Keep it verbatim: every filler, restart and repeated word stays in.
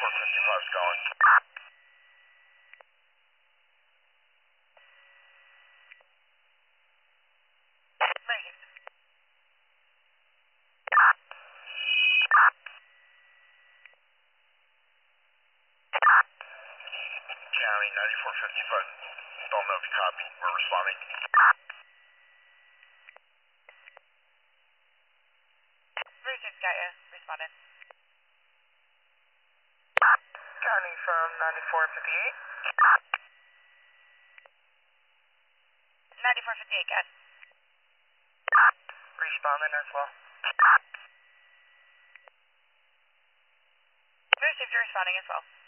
ninety-four fifty-five is going. County ninety-four fifty-five, don't know if you copy. We're responding. thirty-six got you. Responded. County from ninety-four fifty-eight. ninety-four fifty-eight, got. Responding as well. thirty-six, you're responding as well.